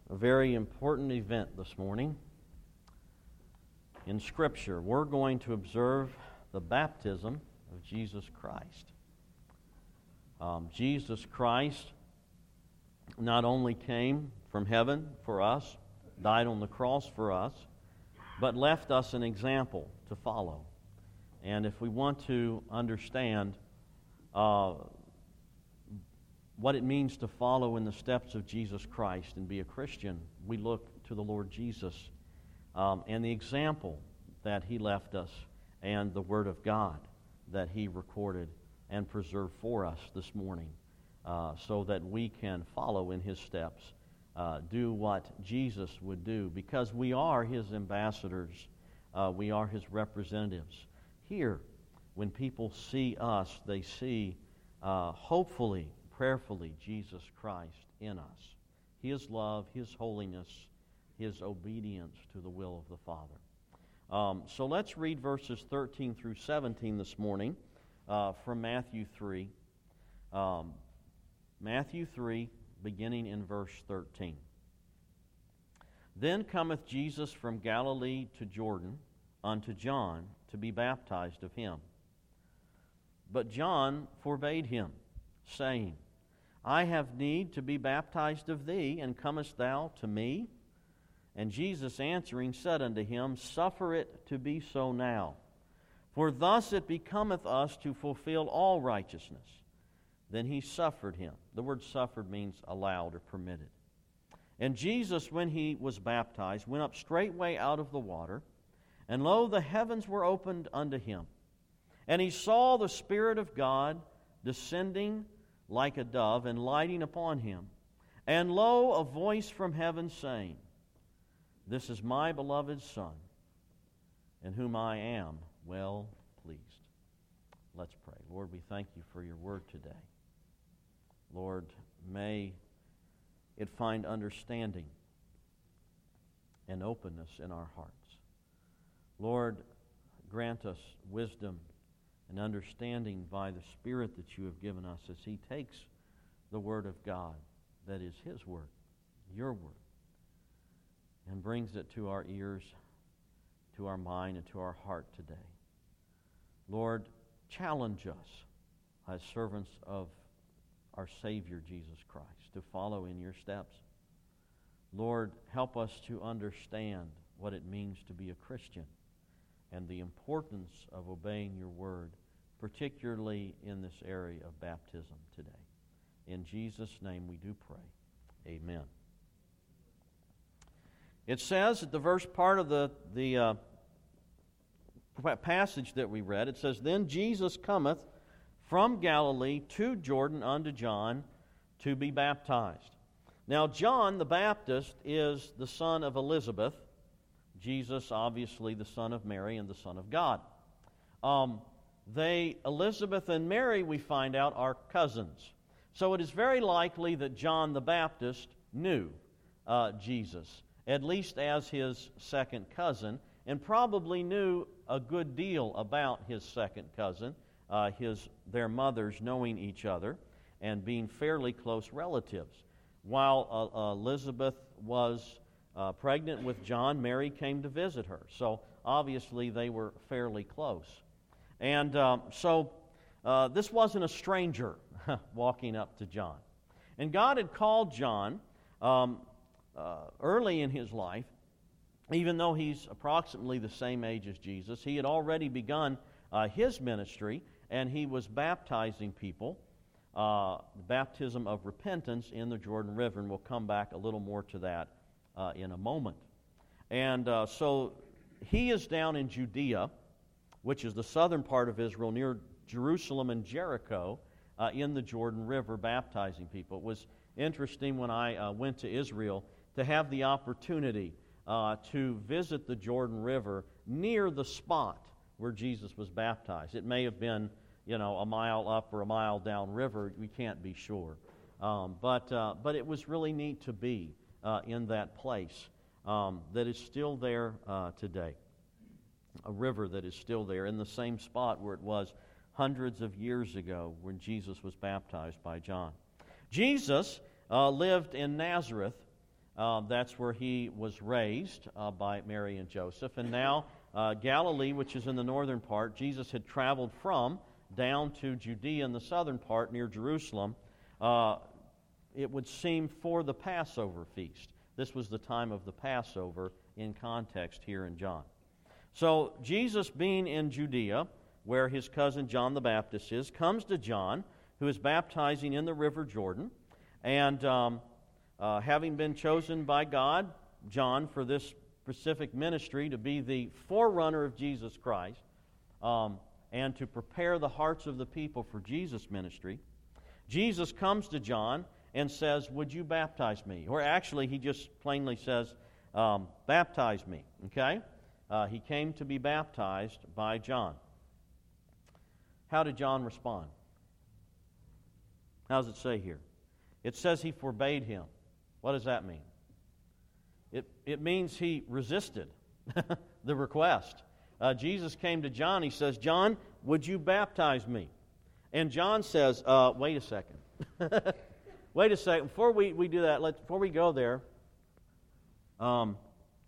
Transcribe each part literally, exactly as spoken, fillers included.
a very important event this morning. In Scripture, we're going to observe the baptism of Jesus Christ. Um, Jesus Christ not only came from heaven for us, died on the cross for us, but left us an example to follow. And if we want to understand uh, what it means to follow in the steps of Jesus Christ and be a Christian, we look to the Lord Jesus um, and the example that He left us and the Word of God that He recorded and preserved for us this morning uh, so that we can follow in His steps, uh, do what Jesus would do, because we are His ambassadors, uh, we are His representatives. Here, when people see us, they see, uh, hopefully, prayerfully, Jesus Christ in us. His love, His holiness, His obedience to the will of the Father. Um, so let's read verses thirteen through seventeen this morning uh, from Matthew three. Um, Matthew three, beginning in verse thirteen. Then cometh Jesus from Galilee to Jordan unto John to be baptized of him. But John forbade him, saying, I have need to be baptized of thee, and comest thou to me? And Jesus answering said unto him, Suffer it to be so now, for thus it becometh us to fulfill all righteousness. Then he suffered him. The word suffered means allowed or permitted. And Jesus, when he was baptized, went up straightway out of the water, and lo, the heavens were opened unto him. And he saw the Spirit of God descending like a dove and lighting upon him. And lo, a voice from heaven saying, This is my beloved Son, in whom I am well pleased. Let's pray. Lord, we thank you for your word today. Lord, may it find understanding and openness in our hearts. Lord, grant us wisdom and understanding by the Spirit that you have given us as He takes the Word of God, that is His Word, your Word, and brings it to our ears, to our mind, and to our heart today. Lord, challenge us as servants of our Savior, Jesus Christ, to follow in your steps. Lord, help us to understand what it means to be a Christian and the importance of obeying your word, particularly in this area of baptism today. In Jesus' name we do pray. Amen. It says at the verse part of the, the uh, passage that we read, it says, Then Jesus cometh from Galilee to Jordan unto John to be baptized. Now John the Baptist is the son of Elizabeth. Jesus, obviously, the son of Mary and the son of God. Um, they, Elizabeth and Mary, we find out, are cousins. So it is very likely that John the Baptist knew uh, Jesus, at least as his second cousin, and probably knew a good deal about his second cousin, uh, his their mothers knowing each other and being fairly close relatives. While uh, Elizabeth was Uh, pregnant with John, Mary came to visit her. So obviously they were fairly close. And um, so uh, this wasn't a stranger walking up to John. And God had called John um, uh, early in his life, even though he's approximately the same age as Jesus. He had already begun uh, his ministry, and he was baptizing people, uh, the baptism of repentance in the Jordan River, and we'll come back a little more to that Uh, in a moment. And uh, so he is down in Judea, which is the southern part of Israel, near Jerusalem and Jericho, uh, in the Jordan River, baptizing people. It was interesting when I uh, went to Israel to have the opportunity uh, to visit the Jordan River near the spot where Jesus was baptized. It may have been, you know, a mile up or a mile down river. We can't be sure. Um, but uh, but it was really neat to be Uh, in that place um, that is still there uh, today. A river that is still there in the same spot where it was hundreds of years ago when Jesus was baptized by John. Jesus uh, lived in Nazareth Uh, that's where he was raised uh, by Mary and Joseph. And now uh, Galilee, which is in the northern part, Jesus had traveled from down to Judea in the southern part near Jerusalem. Uh, it would seem for the Passover feast. This was the time of the Passover in context here in John. So Jesus, being in Judea, where his cousin John the Baptist is, comes to John, who is baptizing in the river Jordan. And um, uh, having been chosen by God, John, for this specific ministry to be the forerunner of Jesus Christ um, and to prepare the hearts of the people for Jesus' ministry, Jesus comes to John and says, "Would you baptize me?" Or actually, he just plainly says, um, "Baptize me." Okay? Uh, he came to be baptized by John. How did John respond? How does it say here? It says he forbade him. What does that mean? It, it means he resisted the request. Uh, Jesus came to John. He says, "John, would you baptize me?" And John says, uh, wait a second. Wait a second. Before we, we do that, let's, before we go there, um,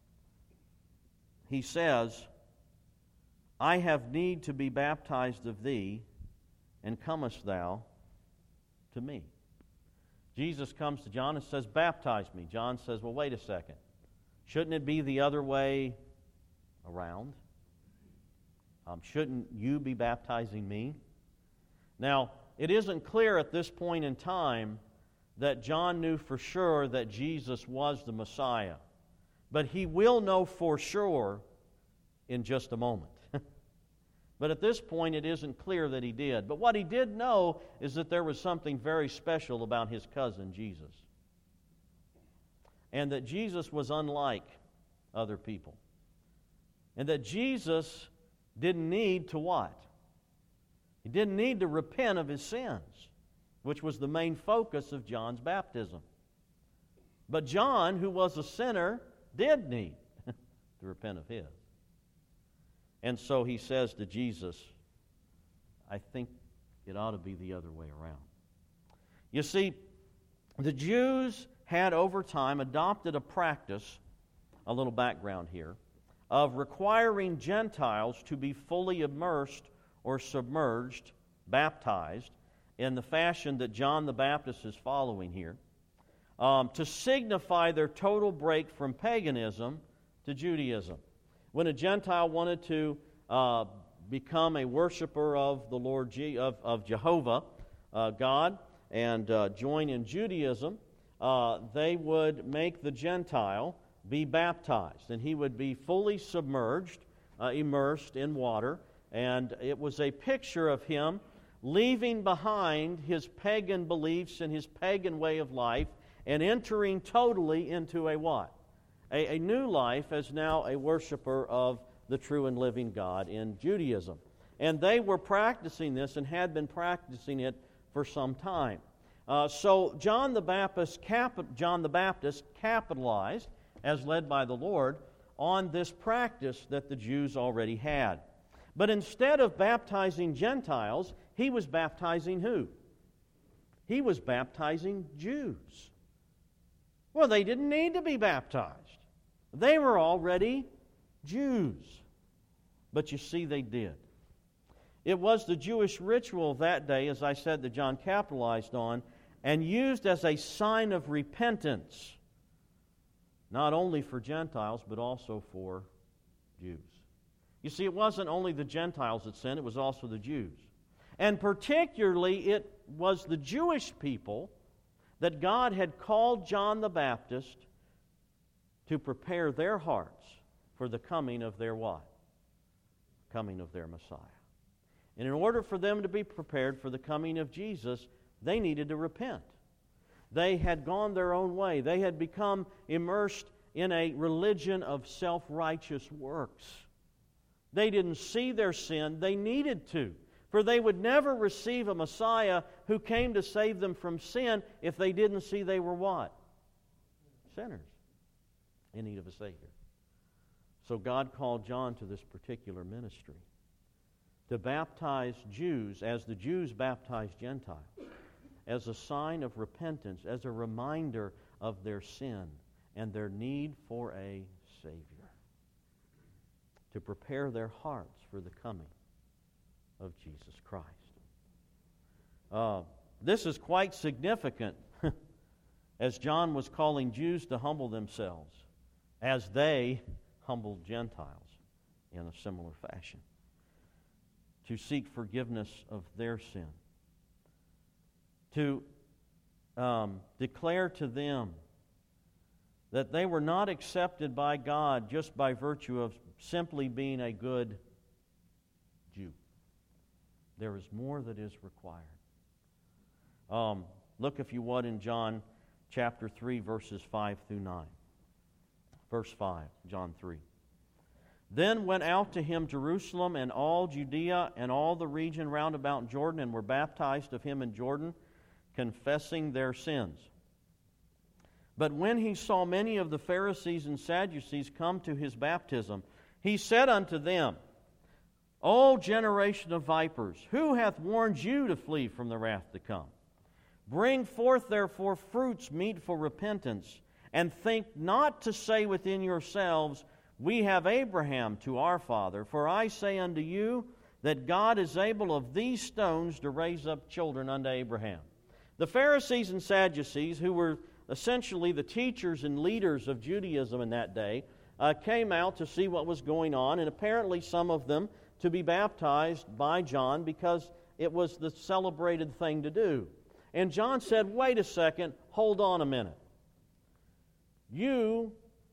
he says, "I have need to be baptized of thee, and comest thou to me?" Jesus comes to John and says, "Baptize me." John says, "Well, wait a second. Shouldn't it be the other way around? Um, shouldn't you be baptizing me?" Now, it isn't clear at this point in time that John knew for sure that Jesus was the Messiah. But he will know for sure in just a moment. But at this point, it isn't clear that he did. But what he did know is that there was something very special about his cousin, Jesus. And that Jesus was unlike other people. And that Jesus didn't need to what? He didn't need to repent of his sins, which was the main focus of John's baptism. But John, who was a sinner, did need to repent of his. And so he says to Jesus, "I think it ought to be the other way around." You see, the Jews had over time adopted a practice, a little background here, of requiring Gentiles to be fully immersed or submerged, baptized, in the fashion that John the Baptist is following here, um, to signify their total break from paganism to Judaism. When a Gentile wanted to uh, become a worshiper of the Lord Je- of, of Jehovah, uh, God, and uh, join in Judaism, uh, they would make the Gentile be baptized, and he would be fully submerged, uh, immersed in water, and it was a picture of him leaving behind his pagan beliefs and his pagan way of life and entering totally into a what? A, a new life as now a worshiper of the true and living God in Judaism. And they were practicing this and had been practicing it for some time. Uh, so John the Baptist, cap- John the Baptist capitalized, as led by the Lord, on this practice that the Jews already had. But instead of baptizing Gentiles, he was baptizing who? He was baptizing Jews. Well, they didn't need to be baptized. They were already Jews. But you see, they did. It was the Jewish ritual of that day, as I said, that John capitalized on, and used as a sign of repentance, not only for Gentiles, but also for Jews. You see, it wasn't only the Gentiles that sinned, it was also the Jews. And particularly, it was the Jewish people that God had called John the Baptist to prepare their hearts for the coming of their what? Coming of their Messiah. And in order for them to be prepared for the coming of Jesus, they needed to repent. They had gone their own way. They had become immersed in a religion of self-righteous works. They didn't see their sin. They needed to. For they would never receive a Messiah who came to save them from sin if they didn't see they were what? Sinners in need of a Savior. So God called John to this particular ministry to baptize Jews as the Jews baptized Gentiles, as a sign of repentance, as a reminder of their sin, and their need for a Savior, to prepare their hearts for the coming of Jesus Christ. Uh, this is quite significant as John was calling Jews to humble themselves as they humbled Gentiles in a similar fashion, to seek forgiveness of their sin, to um, declare to them that they were not accepted by God just by virtue of simply being a good Jew. There is more that is required. Um, look, if you would, in John chapter three, verses five through nine. Verse five, John three. Then went out to him Jerusalem and all Judea and all the region round about Jordan, and were baptized of him in Jordan, confessing their sins. But when he saw many of the Pharisees and Sadducees come to his baptism, he said unto them, O generation of vipers, who hath warned you to flee from the wrath to come? Bring forth therefore fruits meet for repentance, and think not to say within yourselves, We have Abraham to our father. For I say unto you, that God is able of these stones to raise up children unto Abraham. The Pharisees and Sadducees, who were essentially the teachers and leaders of Judaism in that day, uh, came out to see what was going on, and apparently some of them to be baptized by John because it was the celebrated thing to do. And John said, wait a second, hold on a minute. You,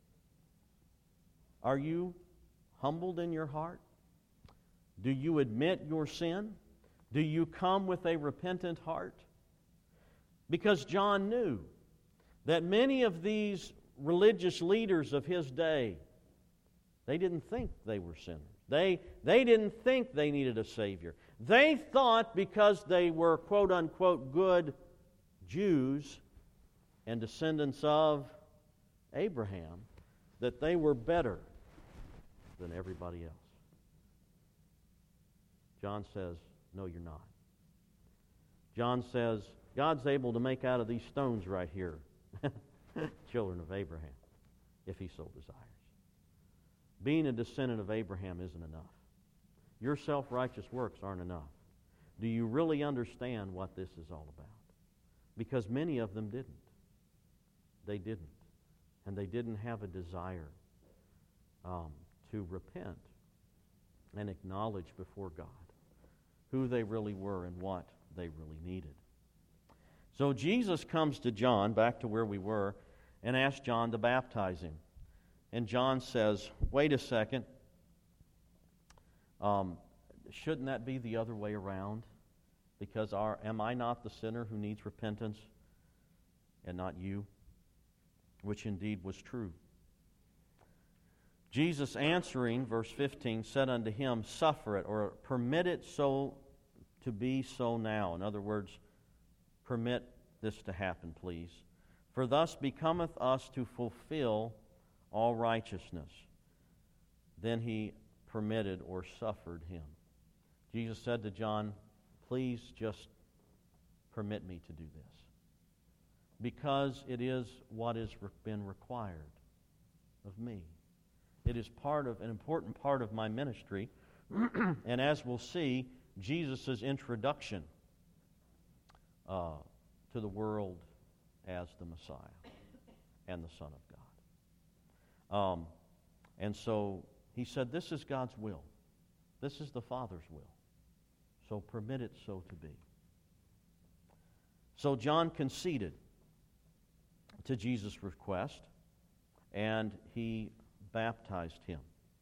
are you humbled in your heart? Do you admit your sin? Do you come with a repentant heart? Because John knew that many of these religious leaders of his day, they didn't think they were sinners. They, they didn't think they needed a Savior. They thought because they were quote-unquote good Jews and descendants of Abraham that they were better than everybody else. John says, no, you're not. John says, God's able to make out of these stones right here children of Abraham, if he so desires. Being a descendant of Abraham isn't enough. Your self-righteous works aren't enough. Do you really understand what this is all about? Because many of them didn't. They didn't. And they didn't have a desire um, to repent and acknowledge before God who they really were and what they really needed. So Jesus comes to John, back to where we were, and asks John to baptize him. And John says, wait a second, um, shouldn't that be the other way around? Because our, am I not the sinner who needs repentance and not you? Which indeed was true. Jesus answering, verse fifteen, said unto him, suffer it, or permit it so to be so now. In other words, permit this to happen, please. For thus becometh us to fulfill all righteousness. Then he permitted or suffered him. Jesus said to John, please just permit me to do this. Because it is what has been required of me. It is part of an important part of my ministry. And as we'll see, Jesus' introduction uh, to the world as the Messiah and the Son of God. Um, and so he said, this is God's will. This is the Father's will. So permit it so to be. So John conceded to Jesus' request, and he baptized him.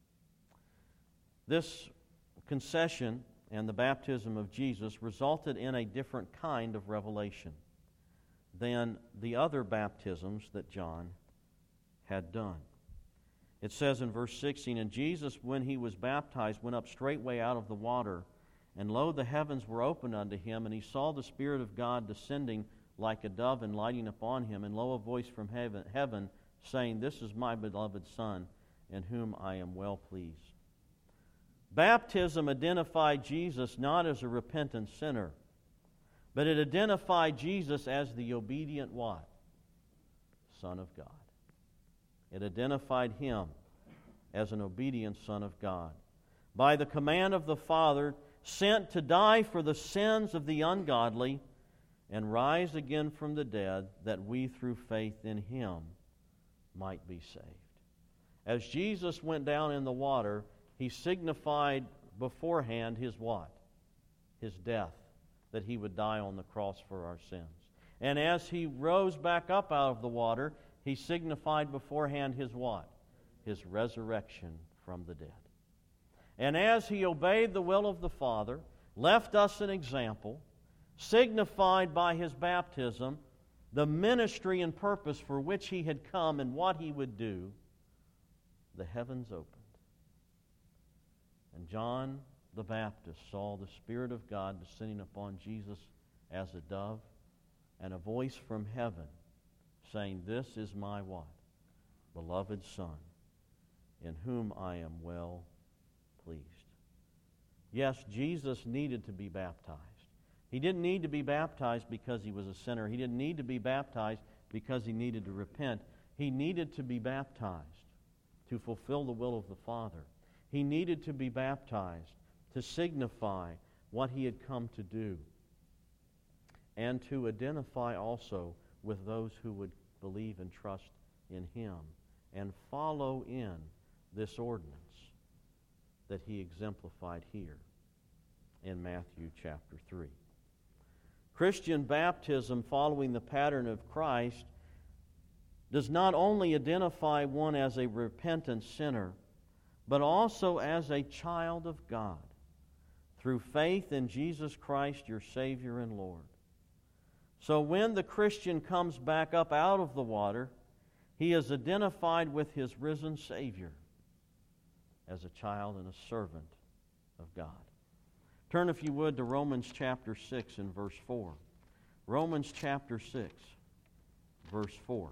This concession and the baptism of Jesus resulted in a different kind of revelation than the other baptisms that John had done. It says in verse sixteen, and Jesus, when he was baptized, went up straightway out of the water, and lo, the heavens were opened unto him, and he saw the Spirit of God descending like a dove and lighting upon him, and lo, a voice from heaven, heaven saying, this is my beloved Son, in whom I am well pleased. Baptism identified Jesus not as a repentant sinner, but it identified Jesus as the obedient what? Son of God. It identified Him as an obedient Son of God. By the command of the Father, sent to die for the sins of the ungodly and rise again from the dead, that we through faith in Him might be saved. As Jesus went down in the water, He signified beforehand His what? His death, that He would die on the cross for our sins. And as He rose back up out of the water, He signified beforehand His what? His resurrection from the dead. And as He obeyed the will of the Father, left us an example, signified by His baptism the ministry and purpose for which He had come and what He would do, the heavens opened. And John the Baptist saw the Spirit of God descending upon Jesus as a dove, and a voice from heaven saying, "This is my what? Beloved Son, in whom I am well pleased." Yes, Jesus needed to be baptized. He didn't need to be baptized because He was a sinner. He didn't need to be baptized because He needed to repent. He needed to be baptized to fulfill the will of the Father. He needed to be baptized to signify what He had come to do, and to identify also with those who would believe and trust in Him and follow in this ordinance that He exemplified here in Matthew chapter three. Christian baptism, following the pattern of Christ, does not only identify one as a repentant sinner, but also as a child of God through faith in Jesus Christ, your Savior and Lord. So when the Christian comes back up out of the water, he is identified with his risen Savior as a child and a servant of God. Turn, if you would, to Romans chapter six and verse four. Romans chapter six, verse four.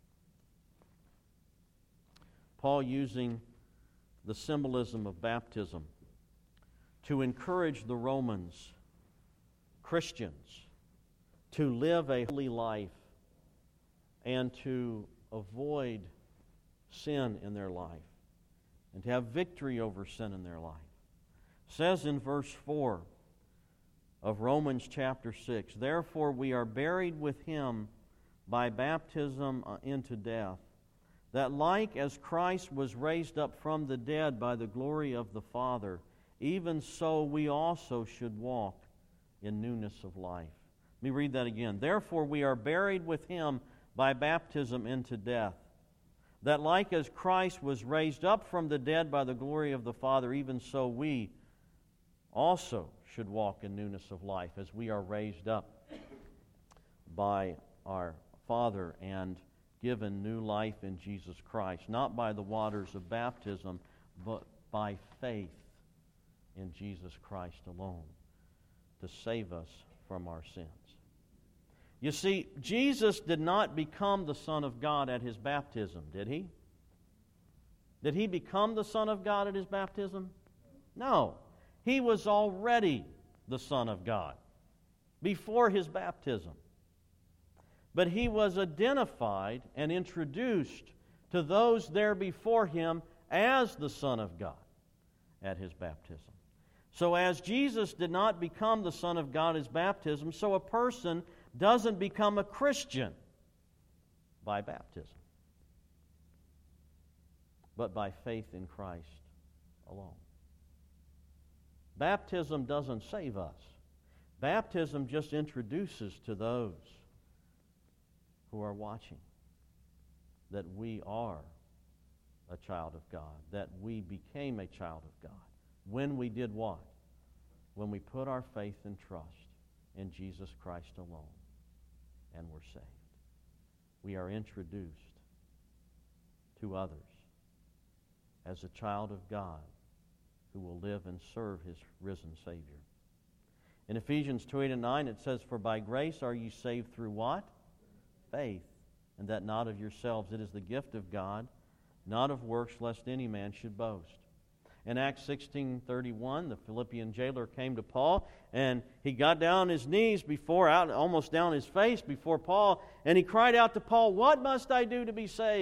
Paul using the symbolism of baptism to encourage the Romans, Christians, to live a holy life and to avoid sin in their life and to have victory over sin in their life. It says in verse four of Romans chapter six, "Therefore we are buried with Him by baptism into death, that like as Christ was raised up from the dead by the glory of the Father, even so we also should walk in newness of life." Let me read that again. "Therefore we are buried with Him by baptism into death, that like as Christ was raised up from the dead by the glory of the Father, even so we also should walk in newness of life, as we are raised up by our Father and given new life in Jesus Christ, not by the waters of baptism, but by faith in Jesus Christ alone to save us from our sins." You see, Jesus did not become the Son of God at His baptism, did He? Did He become the Son of God at His baptism? No. He was already the Son of God before His baptism. But He was identified and introduced to those there before Him as the Son of God at His baptism. So as Jesus did not become the Son of God at His baptism, so a person doesn't become a Christian by baptism, but by faith in Christ alone. Baptism doesn't save us. Baptism just introduces to those who are watching that we are a child of God, that we became a child of God. When we did what? When we put our faith and trust in Jesus Christ alone and were saved. We are introduced to others as a child of God who will live and serve His risen Savior. In Ephesians two, eight and nine it says, "For by grace are you saved through" what? Faith, and that not of yourselves. It is the gift of God, not of works, lest any man should boast. In Acts sixteen thirty-one, the Philippian jailer came to Paul, and he got down on his knees before, out almost down his face before Paul, and he cried out to Paul, "What must I do to be saved?"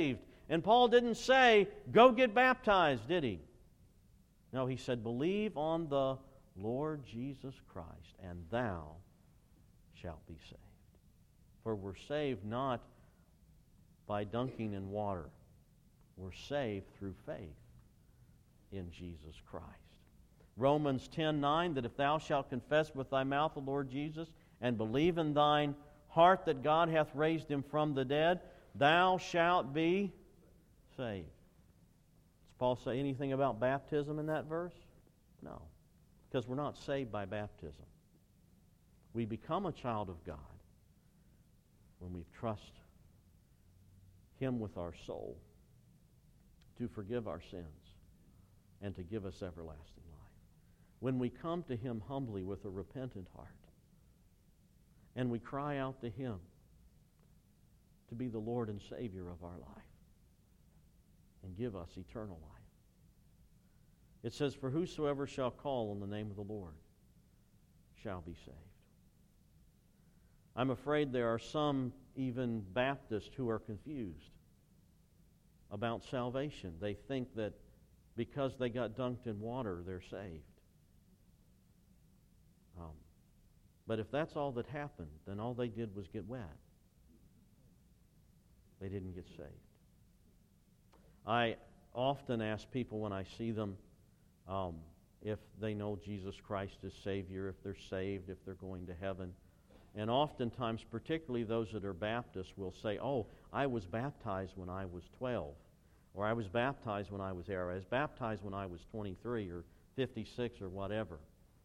And Paul didn't say, go get baptized, did he? No, he said, believe on the Lord Jesus Christ, and thou shalt be saved. For we're saved not by dunking in water. We're saved through faith in Jesus Christ. Romans ten nine, that if thou shalt confess with thy mouth the Lord Jesus, and believe in thine heart that God hath raised him from the dead, thou shalt be saved. Does Paul say anything about baptism in that verse? No, because we're not saved by baptism. We become a child of God when we trust Him with our soul to forgive our sins and to give us everlasting life. When we come to Him humbly with a repentant heart and we cry out to Him to be the Lord and Savior of our life and give us eternal life. It says, for whosoever shall call on the name of the Lord shall be saved. I'm afraid there are some, even Baptists, who are confused about salvation. They think that because they got dunked in water, they're saved. Um, but if that's all that happened, then all they did was get wet. They didn't get saved. I often ask people when I see them um, if they know Jesus Christ as Savior, if they're saved, if they're going to heaven. And oftentimes, particularly those that are Baptists, will say, oh, I was baptized when I was twelve. Or I was baptized when I was there. I was baptized when I was twenty-three or fifty-six or whatever.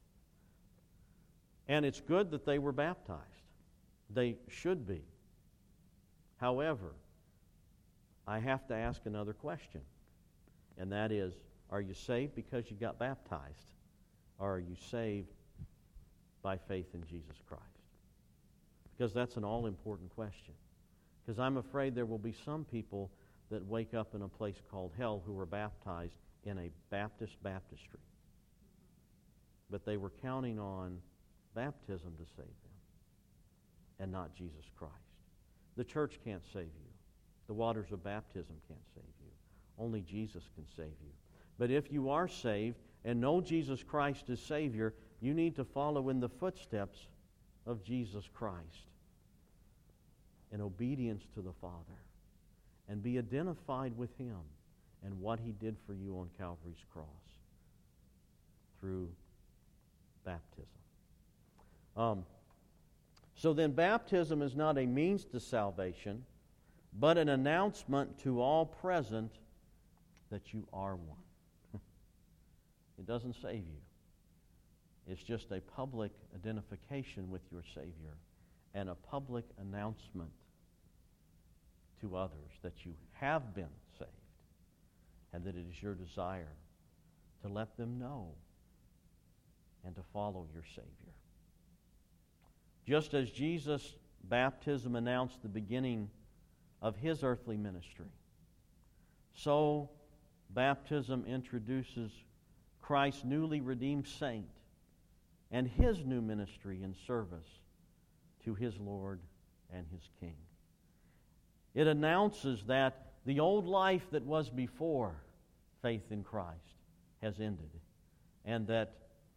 And it's good that they were baptized. They should be. However, I have to ask another question. And that is, are you saved because you got baptized? Or are you saved by faith in Jesus Christ? Because that's an all-important question. Because I'm afraid there will be some people that wake up in a place called hell who were baptized in a Baptist baptistry. But they were counting on baptism to save them and not Jesus Christ. The church can't save you. The waters of baptism can't save you. Only Jesus can save you. But if you are saved and know Jesus Christ as Savior, you need to follow in the footsteps of Jesus Christ in obedience to the Father and be identified with Him and what He did for you on Calvary's cross through baptism. Um, so then baptism is not a means to salvation, but an announcement to all present that you are one. It doesn't save you. It's just a public identification with your Savior and a public announcement to others that you have been saved and that it is your desire to let them know and to follow your Savior. Just as Jesus' baptism announced the beginning of His earthly ministry, so baptism introduces Christ's newly redeemed saint and His new ministry and service to His Lord and His King. It announces that the old life that was before faith in Christ has ended, and that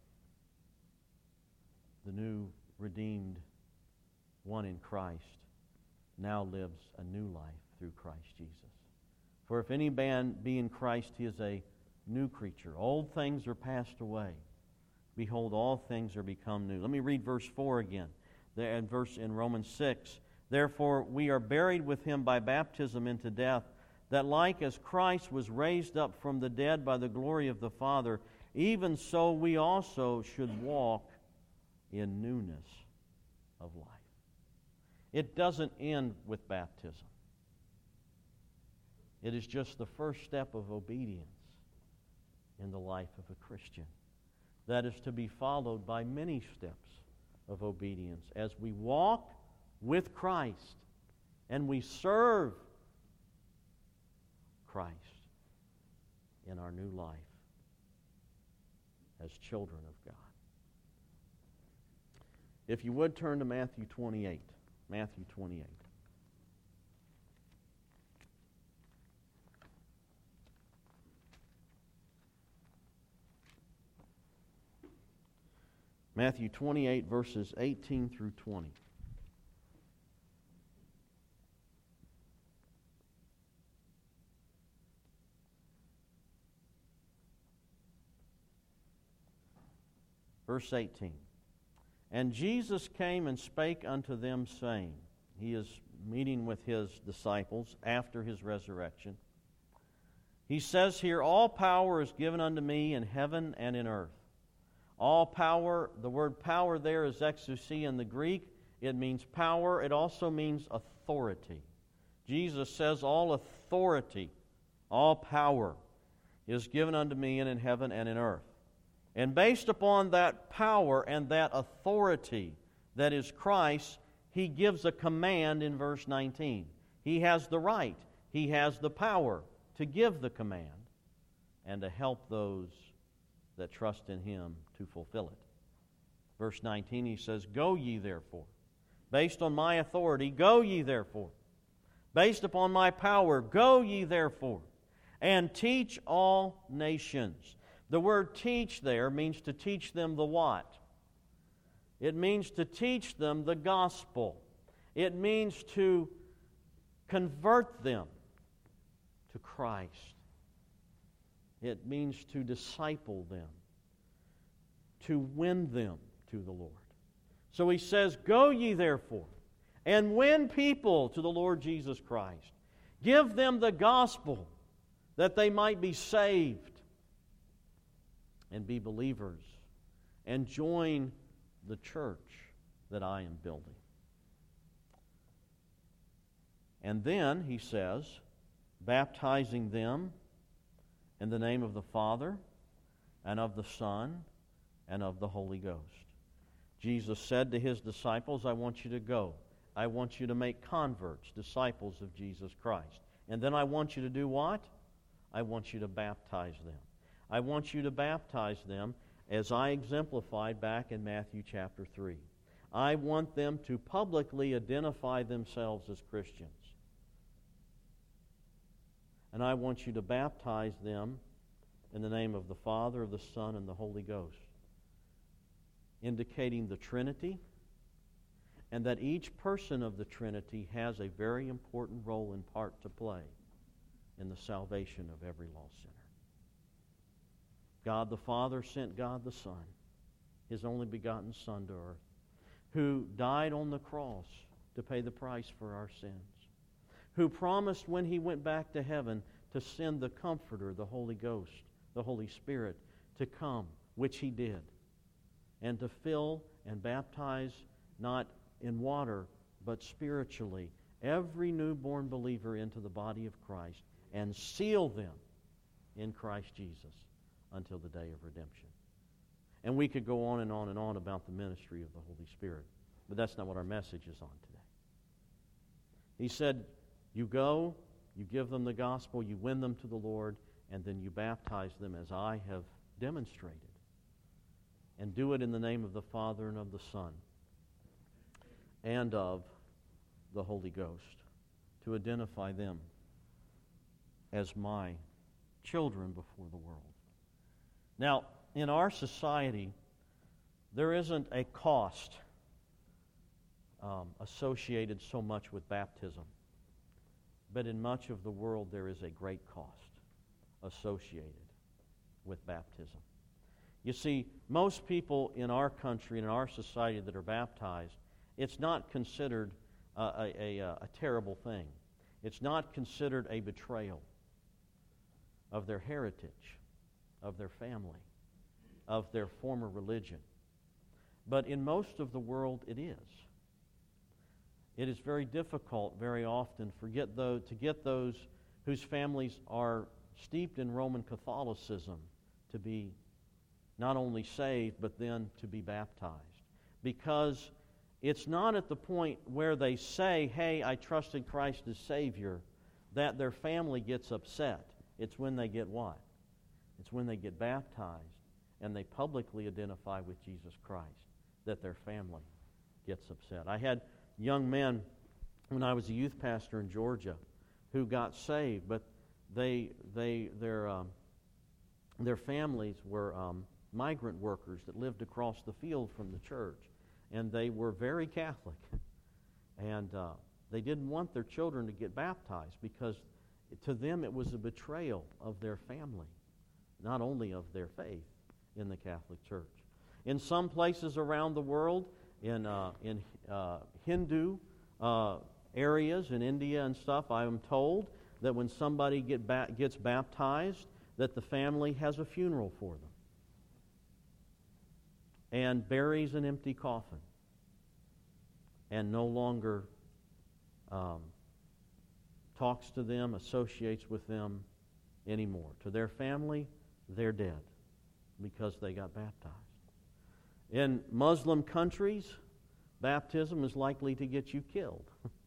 the new redeemed one in Christ now lives a new life through Christ Jesus. For if any man be in Christ, he is a new creature. Old things are passed away. Behold, all things are become new. Let me read verse four again. There in verse in Romans six. Therefore we are buried with Him by baptism into death, that like as Christ was raised up from the dead by the glory of the Father, even so we also should walk in newness of life. It doesn't end with baptism. It is just the first step of obedience in the life of a Christian. That is to be followed by many steps of obedience as we walk with Christ and we serve Christ in our new life as children of God. If you would turn to Matthew twenty-eight. Matthew twenty-eight. Matthew twenty-eight, verses eighteen through twenty. Verse eighteen. And Jesus came and spake unto them, saying, he is meeting with his disciples after his resurrection. He says here, all power is given unto me in heaven and in earth. All power, the word power there is exousia in the Greek. It means power. It also means authority. Jesus says, all authority, all power is given unto me in heaven and in earth. And based upon that power and that authority that is Christ, he gives a command in verse nineteen. He has the right, he has the power to give the command and to help those that trust in him to fulfill it. Verse nineteen, he says, go ye therefore. Based on my authority, go ye therefore. Based upon my power, go ye therefore, and teach all nations. The word teach there means to teach them the what? It means to teach them the gospel. It means to convert them to Christ. It means to disciple them, to win them to the Lord. So he says, go ye therefore, and win people to the Lord Jesus Christ. Give them the gospel that they might be saved and be believers, and join the church that I am building. And then, he says, baptizing them in the name of the Father, and of the Son, and of the Holy Ghost. Jesus said to his disciples, I want you to go. I want you to make converts, disciples of Jesus Christ. And then I want you to do what? I want you to baptize them. I want you to baptize them as I exemplified back in Matthew chapter three. I want them to publicly identify themselves as Christians. And I want you to baptize them in the name of the Father, of the Son, and the Holy Ghost, indicating the Trinity, and that each person of the Trinity has a very important role and part to play in the salvation of every lost sinner. God the Father sent God the Son, His only begotten Son, to earth, who died on the cross to pay the price for our sins, who promised when He went back to heaven to send the Comforter, the Holy Ghost, the Holy Spirit, to come, which He did, and to fill and baptize not in water, but spiritually, every newborn believer into the body of Christ, and seal them in Christ Jesus until the day of redemption. And we could go on and on and on about the ministry of the Holy Spirit, but that's not what our message is on today. He said, you go, you give them the gospel, you win them to the Lord, and then you baptize them as I have demonstrated. And do it in the name of the Father and of the Son and of the Holy Ghost, to identify them as my children before the world. Now, in our society, there isn't a cost um, associated so much with baptism. But in much of the world, there is a great cost associated with baptism. You see, most people in our country and in our society that are baptized, it's not considered uh, a, a, a terrible thing. It's not considered a betrayal of their heritage, of their family, of their former religion. But in most of the world, it is. It is very difficult, very often, for get those, to get those whose families are steeped in Roman Catholicism to be not only saved, but then to be baptized. Because it's not at the point where they say, hey, I trusted Christ as Savior, that their family gets upset. It's when they get what? It's when they get baptized and they publicly identify with Jesus Christ that their family gets upset. I had young men when I was a youth pastor in Georgia who got saved, but they, they, their, um, their families were um, migrant workers that lived across the field from the church, and they were very Catholic. And uh, they didn't want their children to get baptized because to them it was a betrayal of their family, not only of their faith in the Catholic Church. In some places around the world, in uh, in uh, Hindu uh, areas in India and stuff, I am told that when somebody get ba- gets baptized, that the family has a funeral for them and buries an empty coffin and no longer um, talks to them, associates with them anymore. To their family, they're dead because they got baptized. In Muslim countries, baptism is likely to get you killed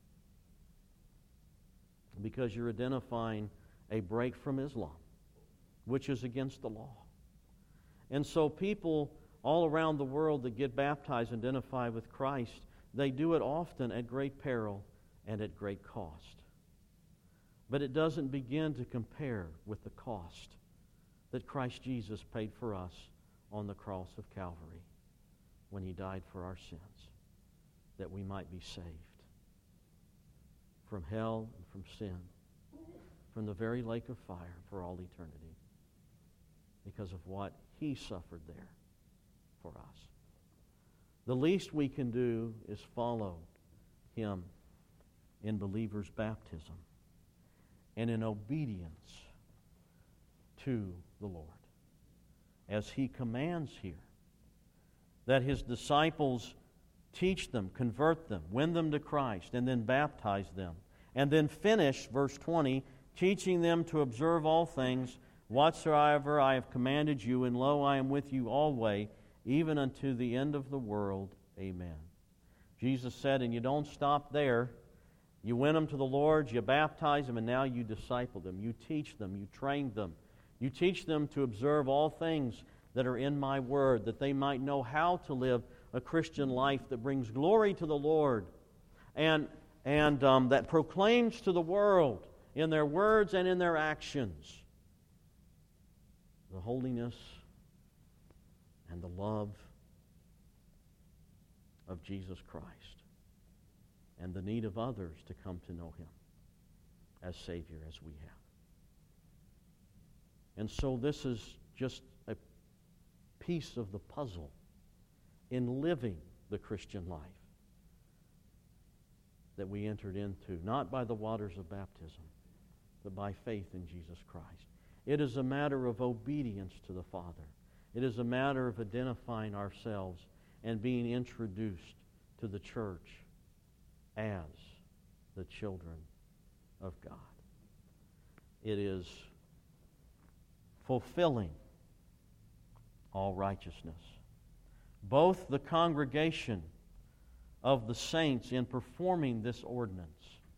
because you're identifying a break from Islam, which is against the law. And so people all around the world that get baptized identify with Christ. They do it often at great peril and at great cost. But it doesn't begin to compare with the cost that Christ Jesus paid for us on the cross of Calvary when He died for our sins, that we might be saved from hell and from sin, from the very lake of fire for all eternity, because of what He suffered there for us. The least we can do is follow Him in believers' baptism and in obedience to the Lord, as He commands here, that His disciples teach them, convert them, win them to Christ, and then baptize them. And then finish, verse twenty, teaching them to observe all things whatsoever I have commanded you, and lo, I am with you always, even unto the end of the world. Amen. Jesus said, and you don't stop there. You win them to the Lord, you baptize them, and now you disciple them. You teach them, you train them. You teach them to observe all things that are in my word, that they might know how to live a Christian life that brings glory to the Lord and, and um, that proclaims to the world in their words and in their actions the holiness and the love of Jesus Christ and the need of others to come to know Him as Savior as we have. And so this is just a piece of the puzzle in living the Christian life that we entered into, not by the waters of baptism, but by faith in Jesus Christ. It is a matter of obedience to the Father. It is a matter of identifying ourselves and being introduced to the church as the children of God. It is fulfilling all righteousness. Both the congregation of the saints in performing this ordinance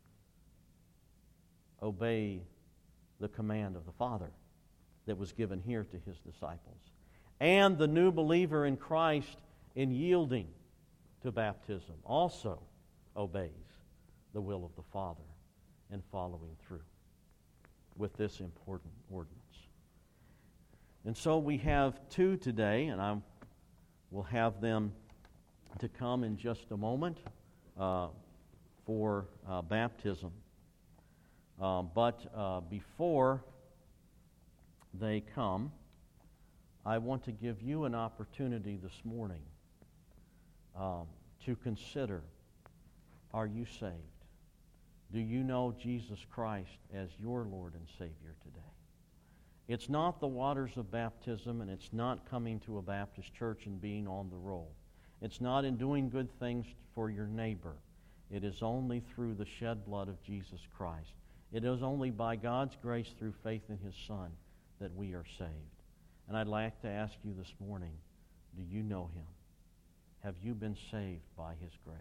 obey the command of the Father that was given here to His disciples, and the new believer in Christ in yielding to baptism also obeys the will of the Father in following through with this important ordinance. And so we have two today, and I will have them to come in just a moment uh, for uh, baptism. Uh, but uh, before they come, I want to give you an opportunity this morning um, to consider, are you saved? Do you know Jesus Christ as your Lord and Savior today? It's not the waters of baptism, and it's not coming to a Baptist church and being on the roll. It's not in doing good things for your neighbor. It is only through the shed blood of Jesus Christ. It is only by God's grace through faith in His Son that we are saved. And I'd like to ask you this morning, do you know Him? Have you been saved by His grace?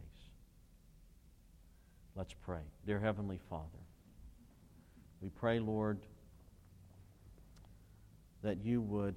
Let's pray. Dear Heavenly Father, we pray, Lord, that you would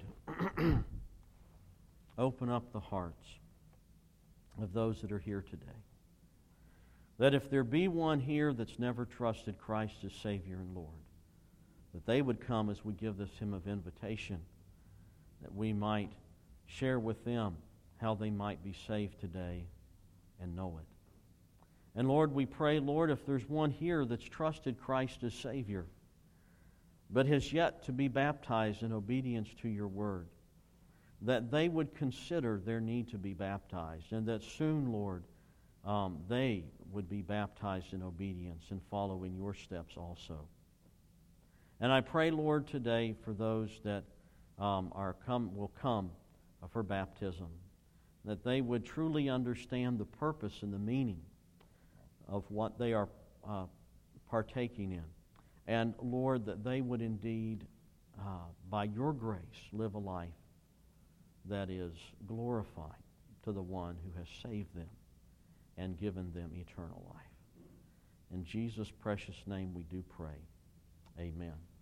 open up the hearts of those that are here today. That if there be one here that's never trusted Christ as Savior and Lord, that they would come as we give this hymn of invitation, that we might share with them how they might be saved today and know it. And Lord, we pray, Lord, if there's one here that's trusted Christ as Savior, but has yet to be baptized in obedience to your word, that they would consider their need to be baptized, and that soon, Lord, um, they would be baptized in obedience and follow in your steps also. And I pray, Lord, today for those that um, are come will come for baptism, that they would truly understand the purpose and the meaning of what they are uh, partaking in. And, Lord, that they would indeed, uh, by your grace, live a life that is glorifying to the one who has saved them and given them eternal life. In Jesus' precious name we do pray. Amen.